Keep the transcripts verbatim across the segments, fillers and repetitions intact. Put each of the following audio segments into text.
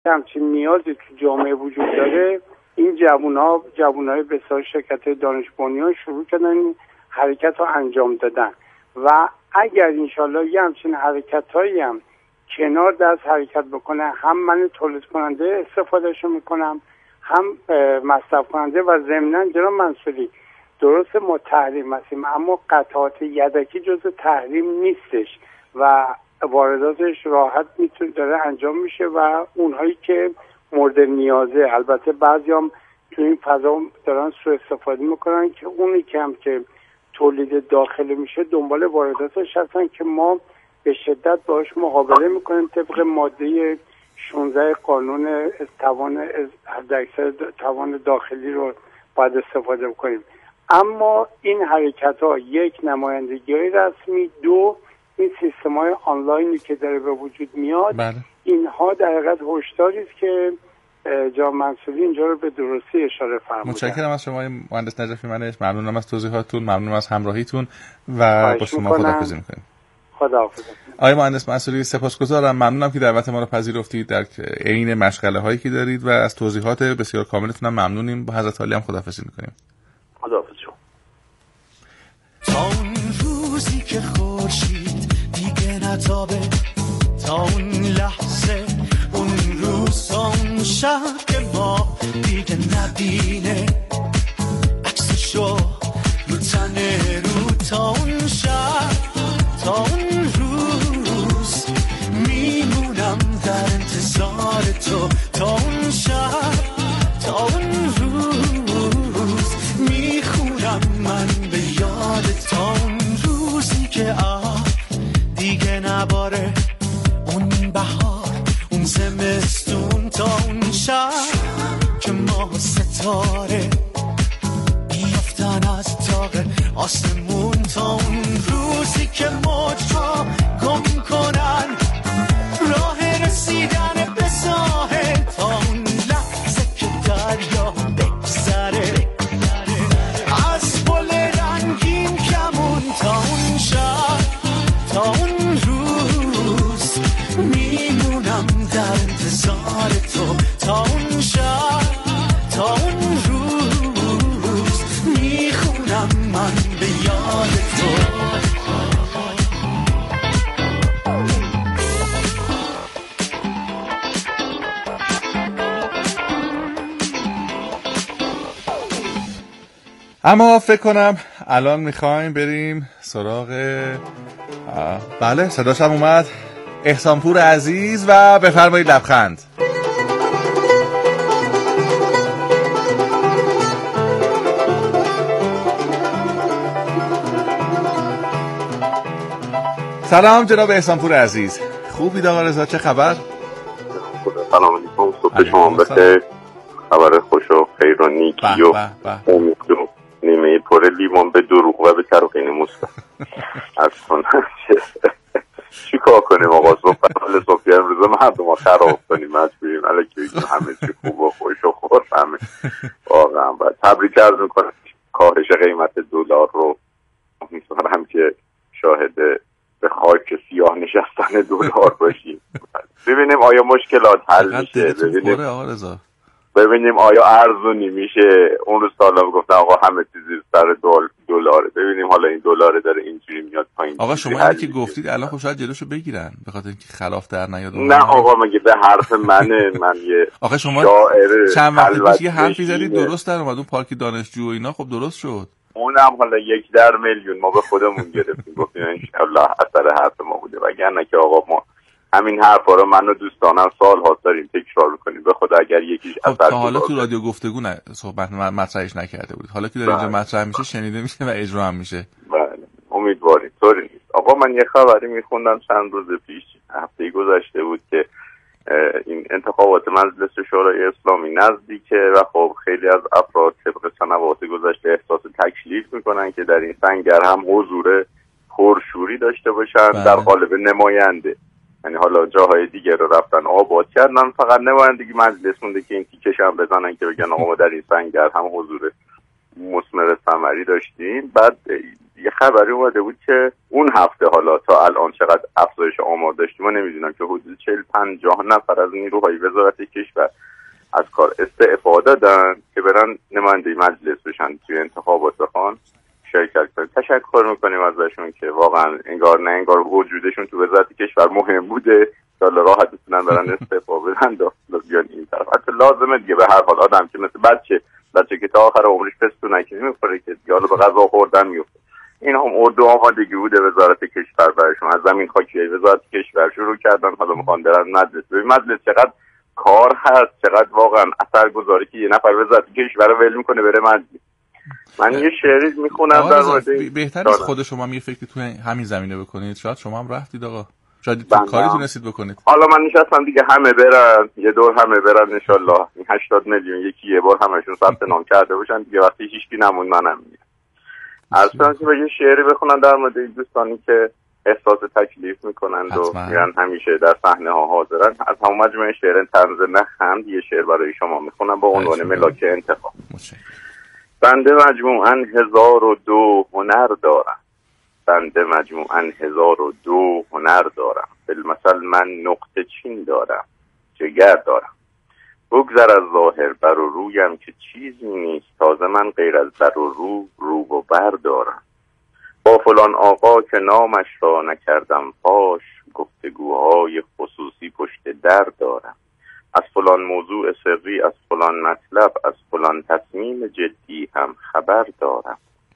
همچین نیازی تو جامعه وجود داره، این جوونا جوونای بسیار شرکت‌های دانش بنیان شروع کردن حرکت رو انجام دادن و اگر انشالله یه همچین حرکت‌هایی هم کنار دست حرکت بکنه، هم من تولید کننده استفادهشو میکنم، هم مصرف کننده و ضمناً جناب منصوری درست ما تحریم هستیم اما قطعات یدکی جزء تحریم نیستش و وارداتش راحت میتونه داره انجام میشه و اونهایی که مورد نیازه، البته بعضی هم تو این فضا دارن سوء استفاده میکنن که اونی که هم که تولید داخلی میشه دنبال وارداتش هستن که ما به شدت باش مقابله میکنیم طبق ماده شانزده قانون توان حداکثر توان داخلی رو باید استفاده بکنیم. اما این حرکت ها یک نمایندگی رسمی، دو این سیستم های آنلاینی که داره به وجود میاد، بله. اینها در حقیقت هشداری است که جناب منصوری اینجا رو به درستی اشاره فرمودن. متشکرم از شما مهندس نجفی منش، ممنونم از توضیحاتتون، ممنونم از همراهیتون و با شما خداحافظی می‌کنیم. خداحافظ. آقای مهندس منصوری سپاسگزارم، ممنونم که دعوت ما رو پذیرفتید در عین مشغله هایی که دارید و از توضیحات بسیار کاملتون هم ممنونیم. با حضرت عالی هم خداحافظی می‌کنیم. خداحافظ شما. تا اون روزی که خورشید دیگه نتابه، تا اون لحظه، اون روز، تا اون شب که ما دیگه نبینه عکسشو رو تنه رو، تا اون شب، تا اون روز میمونم در انتظار تو، تا اون شب، تا اون روز میخونم من به یاد، تا اون روزی که آه دیگه نباره، اون بهار، اون زمستون، تا اون شب که ما ستاره بیافتن از طاق آسمون، تا اون روزی که موجها گم کنن راه رسیدن به ساحل، تا اون لحظه که دریا بگذره از پل رنگین کمون، تا اون شب، تا اون روز میمونم در انتظار تو، تا اون شب، تا اون روز میخونم من به یاد تو. اما فکر کنم الان میخوایم بریم سراغ بله صداش هم اومد، احسانپور عزیز و بفرمایید لبخند. سلام جناب احسانپور عزیز، خوبید آقا رضا؟ چه خبر؟ سلام علیکم، صبح شما بخیر، خبر خوش و خیر و نیکی و امید و نیمه پر لیوان به دروغ و به ترقین موسا از کنم چی کار کنیم آقا؟ صبح حال صبحی امروز مردم ما خراب کنیم مجبوریم الکی بگیم همه چی خوب و خوش و خور همه واقعا. باید تبریک عرض میکنم کاهش قیمت دلار رو میذارم که شاهد به خاک سیاه نشستن دلار باشیم، ببینیم آیا مشکلات حل میشه، ببینیم ببینیم آیا ارزونی میشه. اون روز سالا گفتن آقا همه چیزی سر دلاره، ببینیم حالا این دلار داره اینجوری میاد پایین. آقا شما اینی که گفتید الان خب شاید جلوشو بگیرن به خاطر اینکه خلاف در نیاد. نه آقا مگه به حرف منه، من یه آقا شما چند وقت پیش یه حرفی زدید درست در اومد، اون پارک دانشجو و اینا خب درست شد. اونم حالا یک در میلیون ما به خودمون گرفتیم گفتیم ان شاءالله اثر حرف ما بوده، وگرنه که آقا ما همین حرفا رو من و دوستانم سال‌ها داریم تکرار می‌کنیم، به خدا اگر یکیش خب اثر تا حالا تو رادیو گفتگو نه صحبت مطرحش نکرده بود، حالا که داره اینجا مطرح میشه شنیده میشه و اجرا هم میشه. بله امیدواریم طوری نیست. آقا من یه خبری میخوندم چند روز پیش، هفته گذشته بود که این انتخابات مجلس شورای اسلامی نزدیکه و خب خیلی از افراد طبق سنوات گذشته احساس تکلیف میکنن که در این سنگر هم حضور پرشوری داشته باشن بله. در قالب نماینده، یعنی حالا جاهای دیگه رو رفتن آباد کردن، فقط نمایندگی مجلس مونده که این تیکش هم بزنن که بگن آقا ما در این سنگر هم حضور مثمر ثمری داشتیم. بعد یه خبری اومده بود که اون هفته حالا تا الان چقدر افزایش آمار داشتیم من نمیدونم که حدود چهل پنجاه نفر از نیروهای وزارت کشور از کار استعفا دادن که برن نماینده مجلس بشن توی انتخابات بخوان شرکت کنن. تشکر میکنیم ازشون که واقعا انگار نه انگار وجودشون تو وزارت کشور مهم بوده تا راحت بتونن برن استعفا بدن و بیان این طرف. حتی لازمه دیگه به هر حال آدم که مثل بچه بچه که تا آخر عمرش پستونکی نمیخوره که دیگه حالا به غذا خوردن میفته. این هم اردو آمادگی بوده وزارت کشور برایشون. از زمین خاکی وزارت کشور شروع کردن حالا میخوان برن مجلس. ببین مجلس چقدر کار هست، چقدر واقعا اثرگذاری که یه نفر وزارت کشور رو ول میکنه بره مجلس. من یه شعری میخونم در مورد بهتر نیست خود شما یه فکری تو همین زمینه بکنید. شاید شما هم رفتید آقا، شاید تو کاری تونستید بکنید. حالا من نشستم دیگه همه برن یه دور همه برن ان شاءالله این هشتاد میلیون یکی یه بار همشون ثبت نام کرده باشن دیگه وقتی هیچکی نمون منم میگم. اصلا که یه شعری بخونم در مورد دوستانی که احساس تکلیف میکنن و میرن همیشه در صحنه ها حاضرن. از همون مجموعه شعر طنز نخند یه شعر برای شما میخونم با عنوان ملاک انتخاب. بنده مجموعاً هزار و دو هنر دارم، بنده مجموعاً هزار و دو هنر دارم، بالمثل من نقطه چین دارم، جگر دارم. بگذر از ظاهر بر و رویم که چیزی نیست، تازه من غیر از بر و رو رو و بر دارم. با فلان آقا که نامش را نکردم فاش، گفتگوهای خصوصی پشت در دارم. از فلان موضوع سری، از فلان مطلب، از فلان تصمیم جدی هم خبر دارم.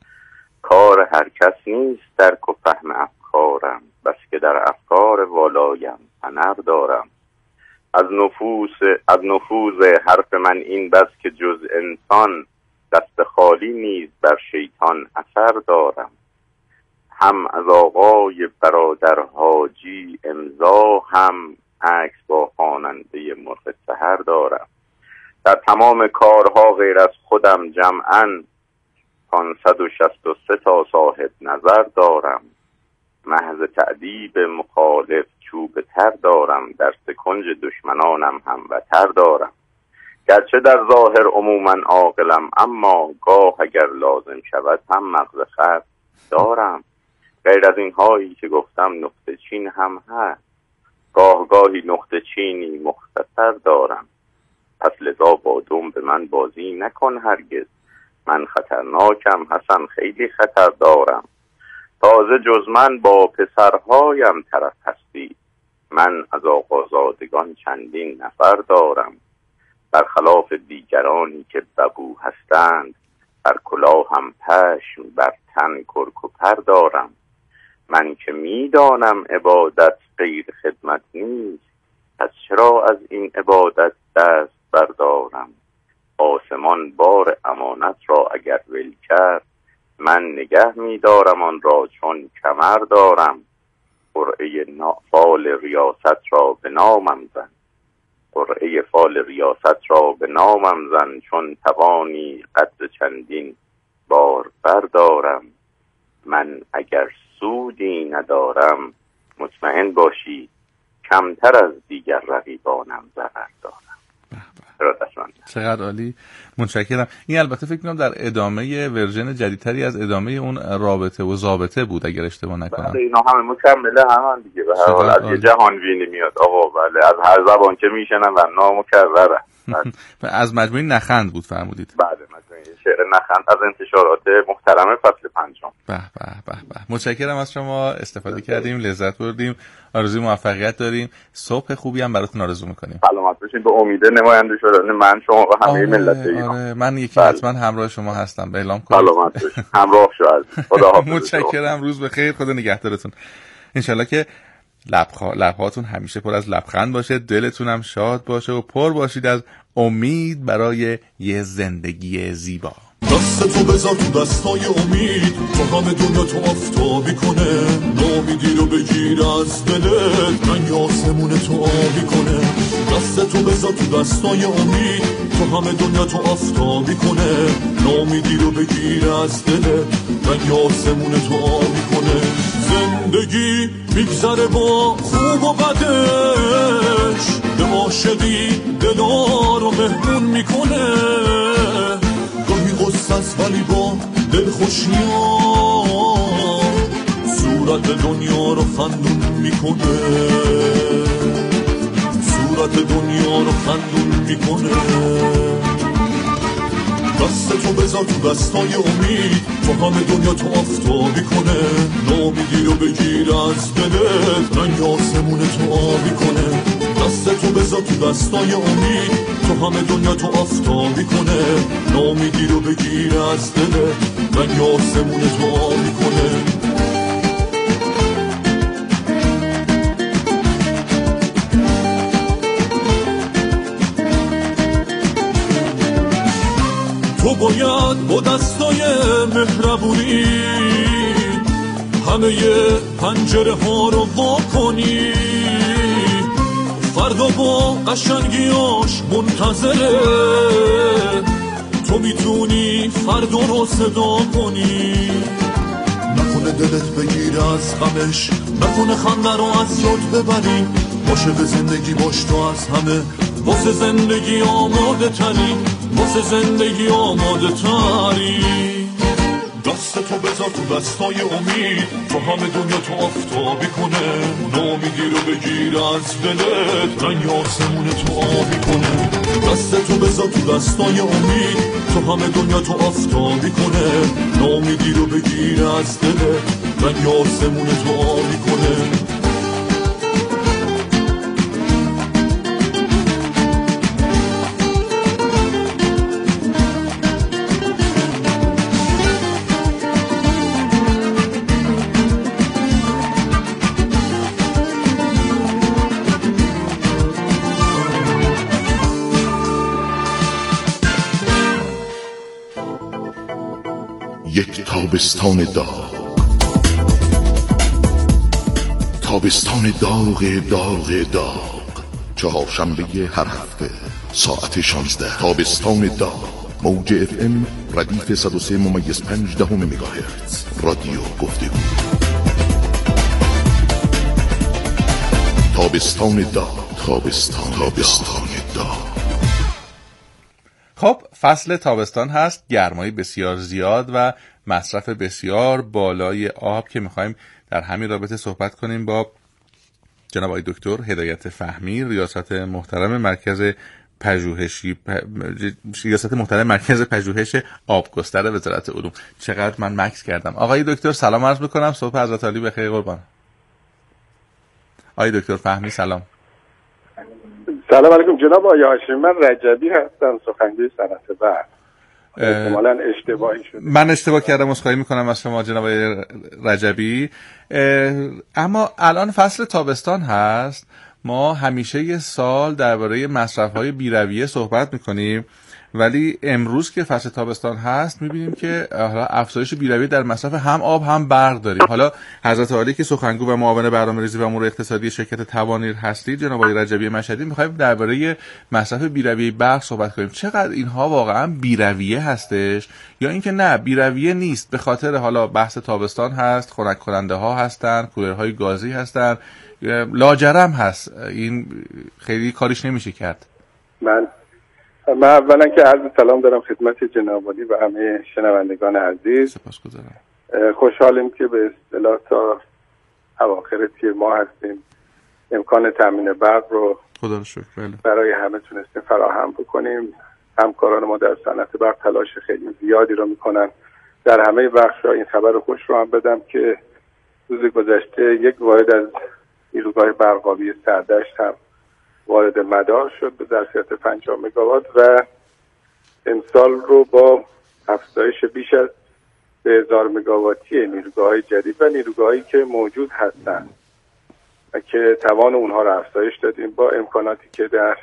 کار هر کس نیست درک و فهم افکارم، بس که در افکار والایم هنر دارم. از نفوس از نفوذ حرف من این بس که جز انسان دست خالی نیز بر شیطان اثر دارم. هم از آقای برادر حاجی امضا، هم عکس با خواننده مرغ سحر دارم. در تمام کارها غیر از خودم جمعاً پانصد و شصت و سه تا صاحب نظر دارم. محض تأدیب مخالف چوب تر دارم، در سکنج دشمنانم هم وتر دارم. گرچه در ظاهر عموماً عاقلم، اما گاه اگر لازم شود هم مغز خر دارم. غیر از این هایی که گفتم نقطه چین هم هست، گاه گاهی نقطه چینی مختصر دارم. پس لذا با دم به من بازی نکن هرگز، من خطرناکم حسن خیلی خطر دارم. تازه جز من با پسرهایم طرف هستی، من از آقازادگان چندین نفر دارم. برخلاف دیگرانی که ببو هستند، بر کلاه هم پشم بر تن کرک و پر دارم. من که میدانم عبادت غیر خدمت نیست، پس چرا از این عبادت دست بردارم. آسمان بار امانت را اگر ول کرد، من نگه میدارم آن را چون کمر دارم. قرعه فال ریاست را به نامم زن، قرعه فال ریاست را به نامم زن، چون توانی قدر چندین بار بردارم. من اگر سودی ندارم، مطمئن باشی کمتر از دیگر رقیبانم ضرر دارم. چقدر عالی، متشکرم. این البته فکر کنم در ادامه ورژن جدیدتری از ادامه اون رابطه و ضابطه بود اگر اشتباه نکنم. بله اینا همه مکمله هم دیگه. به هر حال از یه جهان وینی میاد آقا. بله از هر زبان که میشنن و نامکرره. از مجموعه نخند بود فرمودید. بله مجموعه شعر نخند از انتشارات محترم فصل پنجم. به به به به. متشکرم از شما، استفاده کردیم، لذت بردیم. آرزوی موفقیت داریم. صبح خوبی هم براتون آرزو میکنیم. سلامت باشین. به امید نماینده شدن من شما و همه ملت ایران. آره من یکی حتما همراه شما هستم. به اعلام کنید. سلامت باشین. همراه شو. خدا حافظ. متشکرم. روز بخیر. خدا نگهدارتون. ان شاءالله که لبخا... لبهاتون همیشه پر از لبخند باشه، دلتون هم شاد باشه و پر باشید از امید برای یه زندگی زیبا. دست تو بذار تو دستای امید، تو همه دنیا تو آفتابی کنه. نامیدی رو بگیر از دلت، رنگ آسمون تو آبی کنه. دست تو بذار تو دستای امید، تو همه دنیا تو آفتابی کنه. نامیدی رو بگیر از دلت، رنگ آسمون تو آبی کنه. زندگی میگذره با خوب و بدش، به عاشقی دلار رو مهمون میکنه. گاهی غصه است ولی با دل خوشیان، صورت دنیا رو خندون میکنه، صورت دنیا رو خندون میکنه. دستتو بذار تو دستای امید، تو همه دنیا تو آفتابی کنه. نامیدی رو بگیر از دلت، رنگ آسمون تو آبی کنه. دستتو بذار تو دستای امید، تو همه دنیا تو آفتابی کنه. نامیدی رو بگیر از دلت، رنگ آسمون تو آبی کنه. تو باید با دستای مهربونی همه پنجره ها رو وا کنی. فردا با قشنگیاش منتظره، تو میتونی فردا رو صدا کنی. نکنه دلت بگیر از غمش، نکنه خنده رو از یاد ببری. باشه به زندگی باش تو از همه، واسه زندگی آماده تری، واسه زندگی آماده تری. دستتو بذار تو دستای امید، تو همه دنیا تو آفتابی کنه. نامیدی رو بگیر از دلت، رنگ آسمون تو آبی کنه. دستتو بذار تو دستای امید، تو همه دنیا تو آفتابی کنه. نامیدی رو بگیر از دلت، رنگ آسمون تو آبی کنه. یک تابستان داغ، تابستان داغ داغ داغ، چهارشنبه هر هفته ساعت شانزده. تابستان داغ، موج اف ام ردیف صد و سه ممیز پنج دهم مگاهرتز، رادیو گفتگو. تابستان داغ، تابستان تابستان داغ. خب فصل تابستان هست، گرمایی بسیار زیاد و مصرف بسیار بالای آب که میخوایم در همین رابطه صحبت کنیم با جناب آقای دکتر هدایت فهمی، ریاست محترم مرکز پژوهشی ریاست محترم مرکز پژوهش آبگستر وزارت علوم. چقدر من مکس کردم. آقای دکتر سلام عرض میکنم، صبح حضرت عالی بخیر قربان. آقای دکتر فهمی سلام. سلام علیکم جناب آقای هاشمی، من رجبی هستم، سخنگوی صنعت برق. احتمالاً اشتباهی شده. من اشتباه کردم، عذرخواهی میکنم از شما جناب آقای رجبی. اما الان فصل تابستان هست، ما همیشه یه سال درباره مصرف‌های بی‌رویه صحبت میکنیم، ولی امروز که فصل تابستان هست میبینیم که افزایش بی‌رویه در مصرف هم آب هم برق داریم. حالا حضرت عالی که سخنگو و معاون برنامه‌ریزی و امور اقتصادی شرکت توانیر هستید جناب آقای رجبی مشهدی، می‌خوایم درباره مصرف بی‌رویه برق صحبت کنیم. چقدر اینها واقعا بی‌رویه هستش یا اینکه نه بی‌رویه نیست، به خاطر حالا بحث تابستان هست، خنک کننده ها هستن، کولرهای گازی هستن، لاجرم هست، این خیلی کاریش نمیشه کرد. من من اولا که عرض سلام دارم خدمت جناب عالی و همه شنوندگان عزیز. سپاسگزارم. خوشحالیم که به اصطلاح تا اواخر تیر ماه هستیم، امکان تامین برق رو خدا رو شکر بله برای همه تونستیم فراهم بکنیم. همکاران ما در صنعت برق تلاش خیلی زیادی رو میکنن در همه بخش‌ها. این خبر خوش رو هم بدم که روز گذشته یک واحد از نیروگاه برقابی سردشت هم وارد مدار شد به ظرفیت پنجاه مگاوات و امسال رو با افزایش بیش از به هزار مگاواتی نیروگاه‌های جدید و نیروگاهایی که موجود هستند و که توان اونها رو افزایش دادیم با امکاناتی که در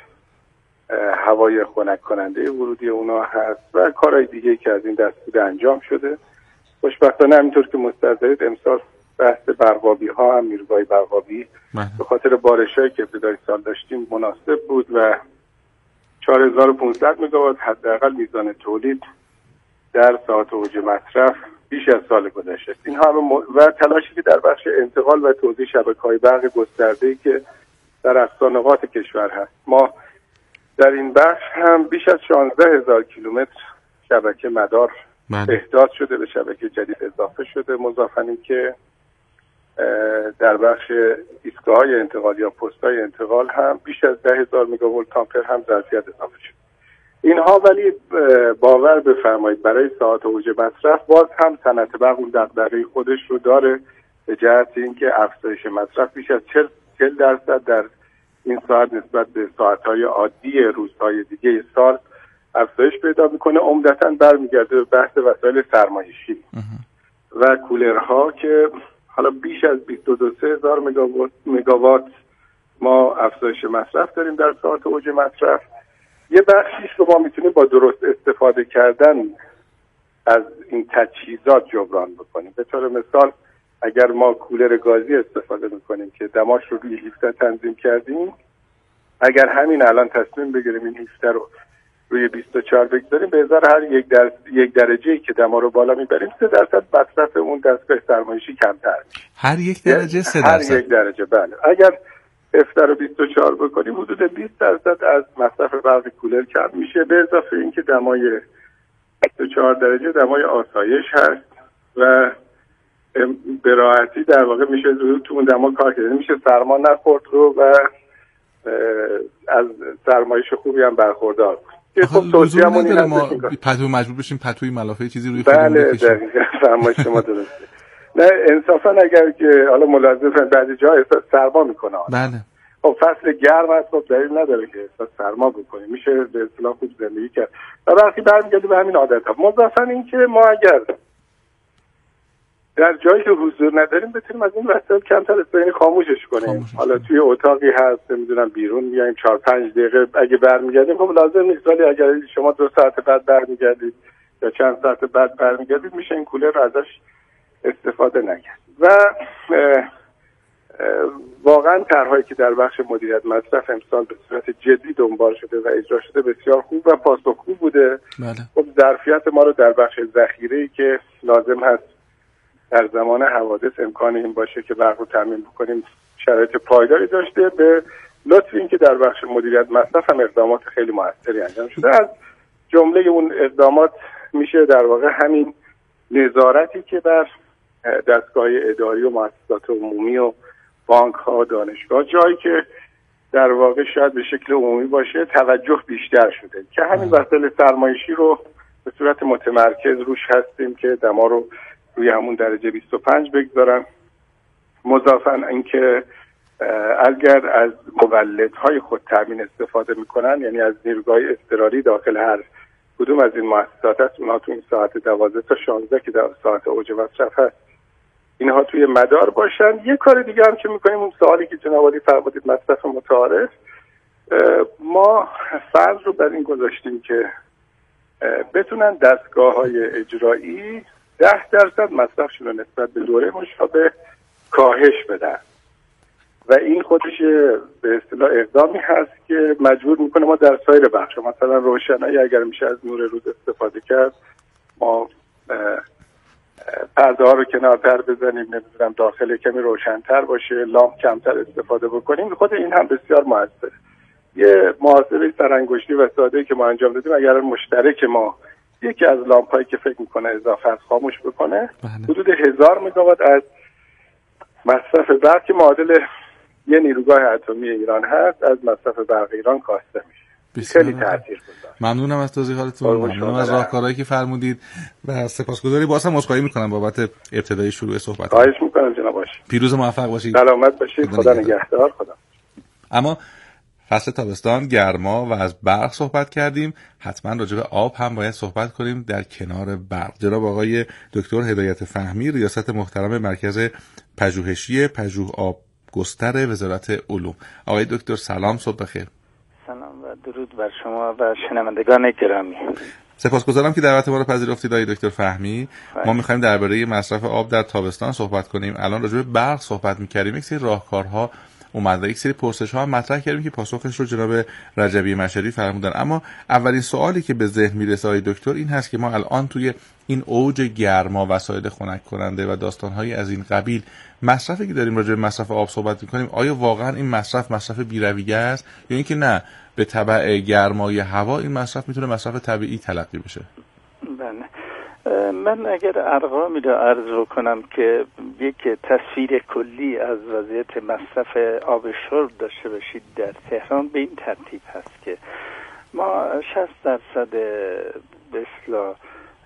هوای خنک کننده ورودی اونها هست و کارهای دیگه که از این دست بوده انجام شده. خوشبختانه همینطور که مستحضرید امسال بحث برقابی ها هم نیروگاه برقابی به خاطر بارشایی که ابتدای سال داشتیم مناسب بود و چهار هزار و پانصد مگاوات حداقل میزان تولید در ساعت اوج مصرف بیش از سال گذشته. این همه م... و تلاشی که در بخش انتقال و توزیع شبکه‌های برق گسترده‌ای که در اقصا نقاط کشور هست، ما در این بخش هم بیش از شانزده هزار کیلومتر شبکه مدار احداث شده، به شبکه جدید اضافه شده، مضافاً که در بخش ایستگاه‌های انتقال یا پست‌های انتقال هم بیش از ده هزار مگاولت آمپر هم ظرفیت اضافه شد. اینها ولی باور بفرمایید برای ساعات اوج مصرف باز هم صنعت برق اون دغدغه خودش رو داره به جهت اینکه افزایش مصرف بیش از چهل درصد در این ساعت نسبت به ساعت‌های عادی روزهای دیگه سال افزایش پیدا میکنه. عمدتاً برمیگرده به بحث وسایل سرمایشی و کولرها که حالا بیش از بیست و دو هزار مگاوات ما افزایش مصرف داریم در ساعت اوج مصرف. یه بخشیش رو ما میتونیم با درست استفاده کردن از این تجهیزات جبران بکنیم. به طور مثال اگر ما کولر گازی استفاده میکنیم که دماش رو روی هیفتر تنظیم کردیم، اگر همین الان تصمیم بگیریم این هیفتر رو روی بیست و چهار بگذاریم، به ازای هر یک, در... یک درجه‌ای که دما رو بالا میبریم سه درصد مصرف اون دستگاه سرمایشی کمتر میشه. هر یک درجه سه درصد؟ هر یک درجه بله. اگر هیفتر رو بیست و چهار بکنیم حدود بیست درصد از مصرف برق کولر کم میشه. به اضافه اینکه دمای بیست و چهار درجه دمای آسایش هست و به راحتی در واقع میشه روی تو اون دما کار کرد، میشه سرما نخورد رو و از سرمایش خوبی هم برخوردار بود. خب توصیه‌مون اینه ما پتو مجبور بشیم پتوی ملافه چیزی روی خودمون بکشیم. بله دقیقاً فرمایش شما درسته. نه انصافا اگر که حالا ملاحظه بعضی جا احساس سرما میکنه. بله. خب فصل گرم هست، خب دلیل نداره که احساس سرما بکنیم، میشه به اصطلاح خوب زندگی کرد. و وقتی برمیگردیم به همین عادت‌ها. مضافاً این که ما اگر در جایی که حضور نداریم بتونیم از این وسایل کمتر استفاده خاموشش کنیم. خاموش. حالا توی اتاقی هست نمیدونم بیرون میایم چهار پنج دقیقه اگه برمیگردیم خب لازم نیست، ولی اگر شما دو ساعت بعد برمیگردید یا چند ساعت بعد برمیگردید میشه این کولر رو ازش استفاده نکرد. و اه اه واقعا طرحهایی که در بخش مدیریت مصرف امسال به صورت جدی دنبال شده و اجرا شده بسیار خوب و پاسخگو بوده. بله. خب ظرفیت ما رو در بخش ذخیره‌ای که لازم هست در زمان حوادث امکان این باشه که برق رو تامین بکنیم شرایط پایداری داشته. به لطف این که در بخش مدیریت مصرف هم اقدامات خیلی موثری انجام شده. از جمله اون اقدامات میشه در واقع همین نظارتی که بر دستگاه اداری و مؤسسات عمومی و بانک ها، دانشگاه، جایی که در واقع شاید به شکل عمومی باشه توجه بیشتر شده که همین وسایل سرمایشی رو به صورت متمرکز روش هستیم که دما رو روی همون درجه بیست و پنج بگذارن. مضافاً اینکه اگر از مولدهای خود تامین استفاده میکنن، یعنی از نیروگاه اضطراری داخل هر کدوم از این مؤسسات هست، اونها تو این ساعت دوازده تا شانزده که در ساعت اوج مصرف هست اینها توی مدار باشن. یه کار دیگه هم که میکنیم، اون سوالی که جناب عالی فرمودید مصرف متعارف، ما فرض رو بر این گذاشتیم که بتونن دستگاه‌های اجرایی ده درصد مصرفشون رو نسبت به دوره مشابه کاهش بدن و این خودش به اصطلاح اقدامی هست که مجبور میکنه ما در سایر بخش مثلا روشنایی اگر میشه از نور روز استفاده کرد، ما پرده ها رو کنارتر بزنیم، نمیدونم داخل کمی روشنتر باشه، لامپ کمتر استفاده بکنیم. خود این هم بسیار موثره. یه محاسبه سرانگشتی و ساده‌ای که ما انجام دادیم، اگر مشترک ما یکی از لامپایی که فکر میکنه اضافه است خاموش بکنه، حدود هزار مگاوات از مصرف برق که معادل یه نیروگاه اتمی ایران هست از مصرف برق ایران کاسته میشه. خیلی تاثیرگذار. ممنونم از توضیحاتتون، ممنونم از راهکارهایی که فرمودید و سپاسگزاری. بازم عذرخواهی میکنم بابت ابتدای شروع صحبت. خواهش میکنم جناب باشید. پیروز و موفق باشید. سلامت باشید. خدا نگهدار. خدا. اما فصل تابستان، گرما و از برق صحبت کردیم، حتما راجع به آب هم باید صحبت کنیم در کنار برق. جناب آقای دکتر هدایت فهمی، ریاست محترم مرکز پژوهشی پژوه آب گستر وزارت علوم. آقای دکتر سلام، صبح بخیر. سلام و درود بر شما و شنوندگان گرامی. سپاسگزارم که دعوت ما رو پذیرفتید آقای دکتر فهمی. ما می‌خوایم درباره مصرف آب در تابستان صحبت کنیم. الان راجع به برق صحبت می‌کردیم، یک سری راهکارها اومد و یک سری پرسش‌ها هم مطرح کردیم که پاسخش رو جناب رجبی مشهدی فرمودن. اما اولین سوالی که به ذهن میرسه آقای دکتر این هست که ما الان توی این اوج گرما، وسایل خنک کننده و داستان‌هایی از این قبیل، مصرفی که داریم راجع به مصرف آب صحبت می‌کنیم، آیا واقعا این مصرف مصرف بی‌رویه است یا اینکه نه به تبع گرمای هوا این مصرف میتونه مصرف طبیعی تلقی بشه؟ بله، من اگر ارقامی را عرض کنم که یک تصویر کلی از وضعیت مصرف آب شرب داشته باشید در تهران به این ترتیب هست که ما شصت درصد به اصطلاح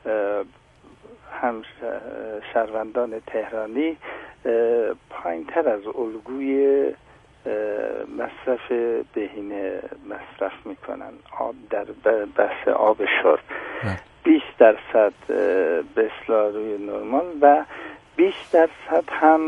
هم شهروندان تهرانی پایین‌تر از الگوی مصرف بهینه مصرف میکنن آب در بحث آب شرب. بیست درصد به اصطلاح روی نرمال و بیست درصد هم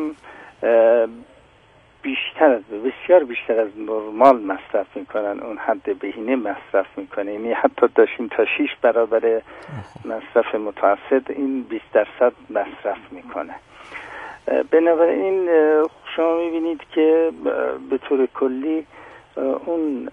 بیشتر از بسیار بیشتر از نرمال مصرف میکنن، اون حد بهینه مصرف میکنه، یعنی حتی داشتیم تا شش برابر مصرف متوسط این بیست درصد مصرف میکنه. بنابراین شما میبینید که به طور کلی اون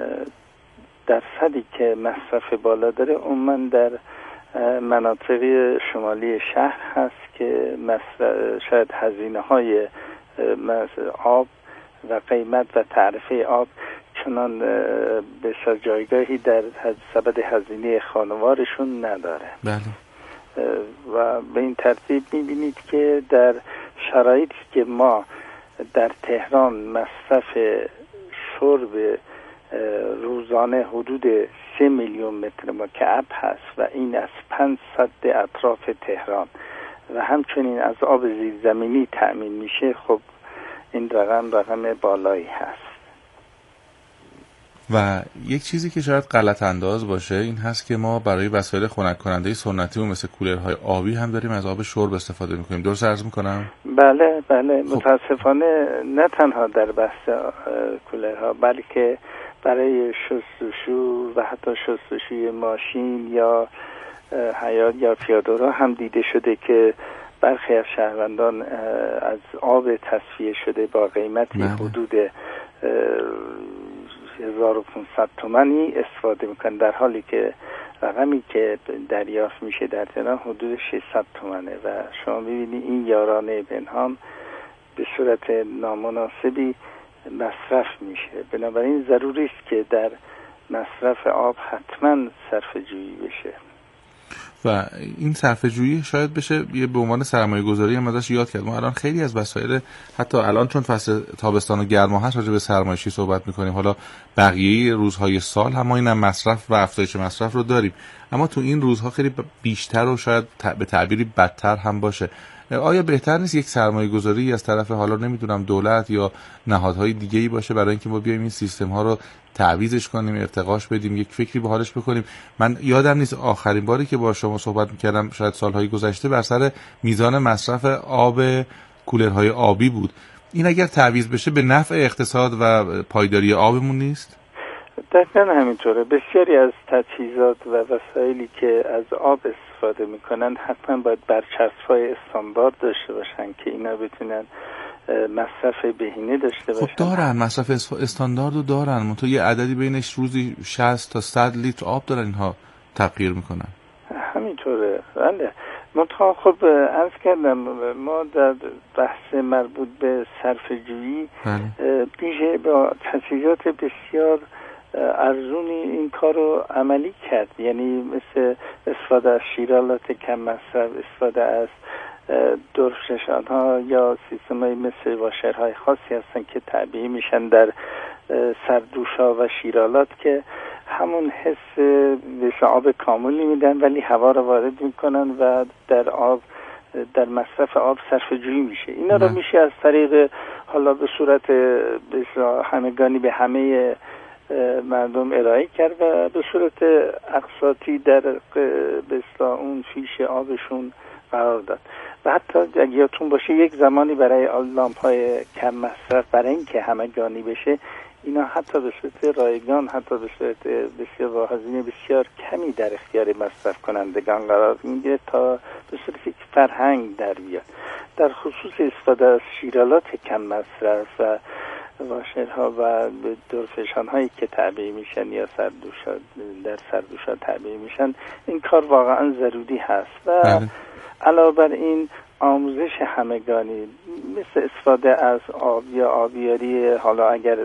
درصدی که مصرف بالا داره عموما در مناطق شمالی شهر هست که مصرف شاید هزینه های آب و قیمت و تعرفه آب چنان به جایگاهی در سبد هزینه خانوارشون نداره. بله. و به این ترتیب میبینید که در شرایطی که ما در تهران مصرف شرب روزانه حدود سه میلیون متر مکعب هست و این از پنج سد اطراف تهران و همچنین از آب زیرزمینی تأمین میشه، خب این رقم رقم بالایی هست. و یک چیزی که شاید غلط انداز باشه این هست که ما برای وسایل خنک کننده سنتی و مثل کولرهای آبی هم داریم از آب شرب استفاده میکنیم. درست عرض میکنم؟ بله بله. خب. متاسفانه نه تنها در بحث کولرها بلکه برای شستشو و حتی شستشوی ماشین یا حیاط یا پیاده‌رو هم دیده شده که برخی از شهروندان از آب تصفیه شده با قیمتی حدود هزار و پانصد تومانی استفاده میکنن، در حالی که رقمی که دریافت میشه در تهران حدود ششصد تومانه و شما میبینی این یارانه پنهان به صورت نامناسبی مصرف میشه. بنابراین ضروری است که در مصرف آب حتما صرفه‌جویی بشه و این صرفه‌جویی شاید بشه یه به عنوان سرمایه‌گذاری هم ازش یاد کرد. ما الان خیلی از وسایل حتی الان چون فصل تابستان و گرما هست راجع به سرمایه‌شی صحبت می‌کنیم، حالا بقیه روزهای سال هم ما این هم مصرف و افزایش مصرف رو داریم، اما تو این روزها خیلی بیشتر و شاید به تعبیری بدتر هم باشه. آیا بهتر نیست یک سرمایه‌گذاری از طرف حالا نمیدونم دولت یا نهادهای دیگه‌ای باشه برای اینکه ما بیایم این سیستم‌ها رو تعویضش کنیم، ارتقاش بدیم، یک فکری به حالش بکنیم؟ من یادم نیست آخرین باری که با شما صحبت می‌کردم شاید سال‌های گذشته بر سر میزان مصرف آب کولرهای آبی بود. این اگر تعویض بشه به نفع اقتصاد و پایداری آبمون نیست؟ دقیقاً همینطوره. بسیاری از تجهیزات و وسایلی که از آب استفاده میکنن حتما باید برچسب‌های استاندارد داشته باشن که اینا بتونن مصرف بهینه داشته باشن. خب دارن مصرف استانداردو دارن، منتها یه عددی بینش روزی شصت تا صد لیتر آب دارن اینها تغییر میکنن. همینطوره. بله. منتها خب عرض کردم ما در بحث مربوط به صرفه‌جویی پیش با تجهیزات بسیار ارزونی این کار رو عملی کرد، یعنی مثل استفاده از شیرالات کم مصرف، استفاده از درفششان ها یا سیستم های مثل واشرهای خاصی هستن که تعبیه میشن در سردوشا و شیرالات که همون حس مثل آب کاملی میدن ولی هوا رو وارد میکنن و در آب در مصرف آب صرفه‌جویی میشه. اینا رو میشه از طریق حالا به صورت همگانی به همه مردم ارائه کرد و به صورت اقساطی در به اصطلاح اون فیش آبشون قرار داد. و حتی اگه یادتون باشه یک زمانی برای لامپ‌های کم مصرف برای اینکه همگانی بشه اینا حتی به صورت رایگان، حتی به صورت بسیار با هزینه بسیار کمی در اختیار مصرف کنندگان قرار میگیره تا به صورت یک فرهنگ در بیاد. در خصوص استفاده از شیرالات کم مصرف و واشرها و درفشان هایی که تعبیه میشن یا سردوشا در سردوشا تعبیه میشن این کار واقعا ضروری هست و علاوه بر این آموزش همگانی مثل استفاده از آب یا آبیاری، حالا اگر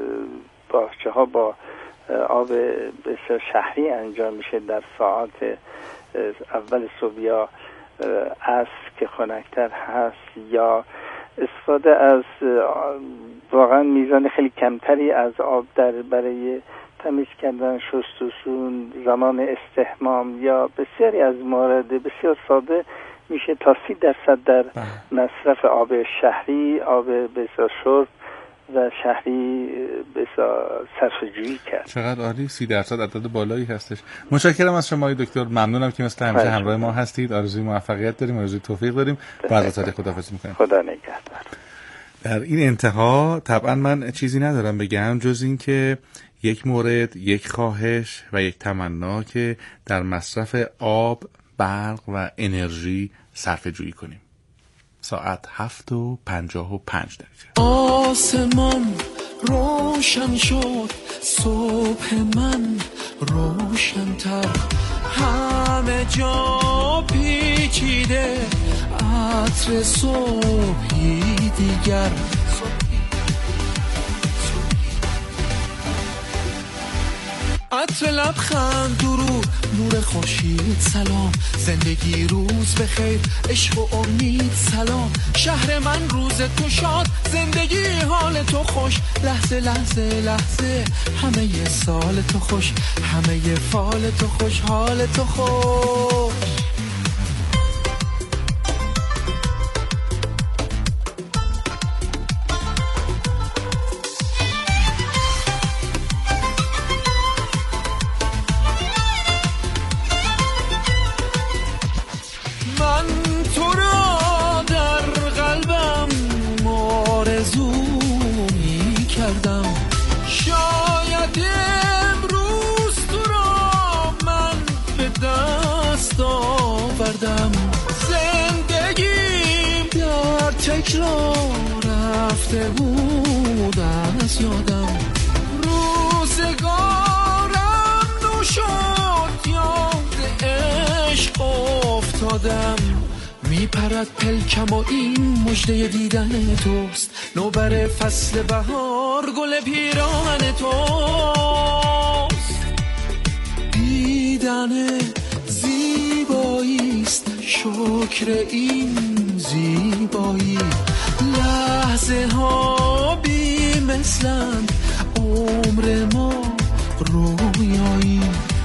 باغچه ها با آب بسیار شهری انجام میشه در ساعات اول صبح یا است که خنک‌تر هست، یا استفاده از واقعا میزان خیلی کمتری از آب در برای تمیز کردن، شستشو، زمان استحمام، یا بسیاری از موارد بسیار ساده میشه تا سی درصد در مصرف آب شهری، آب بسیار شرب و شهری بسیار صرفه‌جویی کرد. چقدر عالی، سی درصد عدد بالایی هستش. متشکرم از شما دکتر، ممنونم که مثل همیشه همراه ما هستید. آرزوی موفقیت داریم، آرزوی توفیق داریم. بعد از سال خداحافظی می‌کنیم. خدا نگهدار. در این انتها طبعا من چیزی ندارم بگم جز این که یک مورد، یک خواهش و یک تمنا که در مصرف آب، برق و انرژی صرفه جویی کنیم. ساعت هفت و پنجاه و پنج دقیقه. آسمان روشن شد، صبح من روشن‌تر، همه جا پیچیده عطر صبحی دیگر. عطر لبخند، درود، نور خورشید، سلام، زندگی روز بخیر، عشق و امید، سلام، شهر من روز تو شاد، زندگی حال تو خوش، لحظه لحظه لحظه همه ی سال تو خوش، همه ی فال تو خوش، حال تو خوش. زندگیم در تکرار رفته بود از یادم، روزگارم نو شد، یاد عشق افتادم، میپرد پلکم و این مژده دیدن توست، نوبر فصل بهار گل پیراهن توست، دیدن زیباییست شکر این زیبایی، لحظه ها بی مثلند عمر ما رویایی.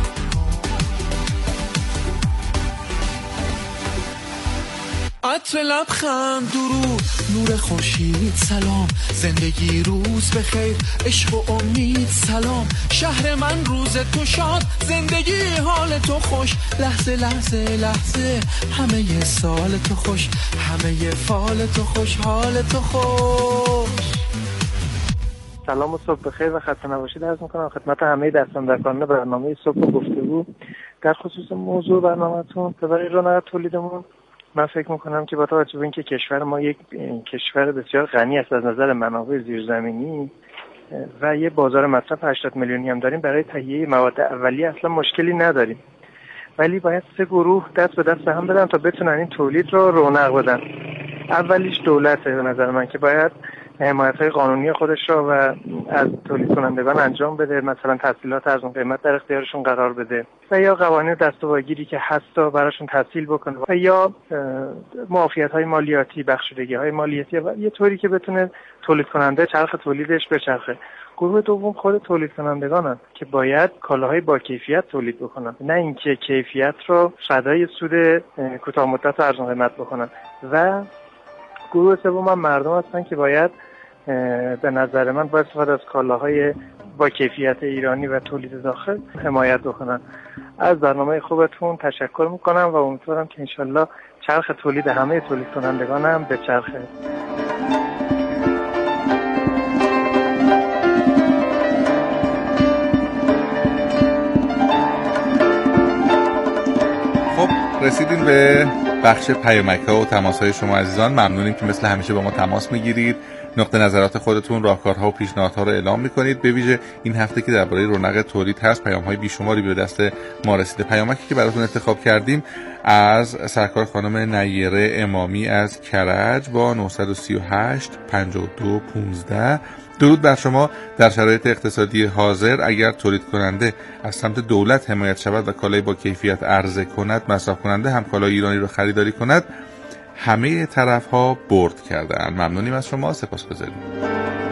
عطر لبخند، درود، نور خورشید، سلام، زندگی روز بخیر، عشق و امید، سلام، شهر من روز تو شاد، زندگی حال تو خوش، لحظه لحظه لحظه همه ی سال تو خوش، همه ی فال تو خوش، حال تو خوش. سلام و صبح بخیر و خسته نباشید عرض میکنم خدمت همه دستاندرکاران برنامه صبح گفتگو. در خصوص موضوع برنامه‌تون برای رونق تولیدمون، من فکر میکنم که با توجه به اینکه کشور ما یک کشور بسیار غنی است از نظر منابع زیرزمینی و یه بازار مصرف هشتاد میلیونی هم داریم، برای تهیه مواد اولیه اصلا مشکلی نداریم، ولی باید سه گروه دست به دست هم بدن تا بتونن این تولید رو رونق بدن. اولیش دولته به نظر من که باید حمایت‌های قانونی خودش رو و از تولید کنندگان انجام بده، مثلا تسهیلات ارزون قیمت در اختیارشون قرار بده و یا قوانین دستاوردگیری که هست و براشون تسهیل بکنه و یا معافیت‌های مالیاتی، بخشودگی‌های مالیاتی و یه طوری که بتونه تولید کننده چرخ تولیدش بچرخه. گروه دوم خود تولید کنندگانن که باید کالاهای با کیفیت تولید بکنن، نه اینکه کیفیت رو فدای سود کوتاه مدت و ارزون قیمت بکنن. و گروه سوم هم مردم هستن که باید به نظر من باید استفاده از کالاهای با کیفیت ایرانی و تولید داخل حمایت بکنن. از برنامه خوبتون تشکر میکنم و امیدوارم که انشالله چرخ تولید همه تولید کنندگان هم به چرخه. خب رسیدیم به بخش پیامک‌ها و تماس‌های شما عزیزان. ممنونیم که مثل همیشه با ما تماس میگیرید، نقطه نظرات خودتون، راهکارها و پیشنهادها رو اعلام میکنید. به ویژه این هفته که درباره رونق تولید هست، پیام‌های بیشماری به دست ما رسیده. پیامکی که براتون انتخاب کردیم از سرکار خانم نیره امامی از کرج با نه سه هشت پنج دو یک پنج درود بر شما. در شرایط اقتصادی حاضر اگر تولید کننده از سمت دولت حمایت شود و کالای با کیفیت عرضه کند، مصرف کننده هم کالای ایرانی رو خریداری کند، همه طرف ها برد کردن. ممنونیم از شما، سپاسگزاریم.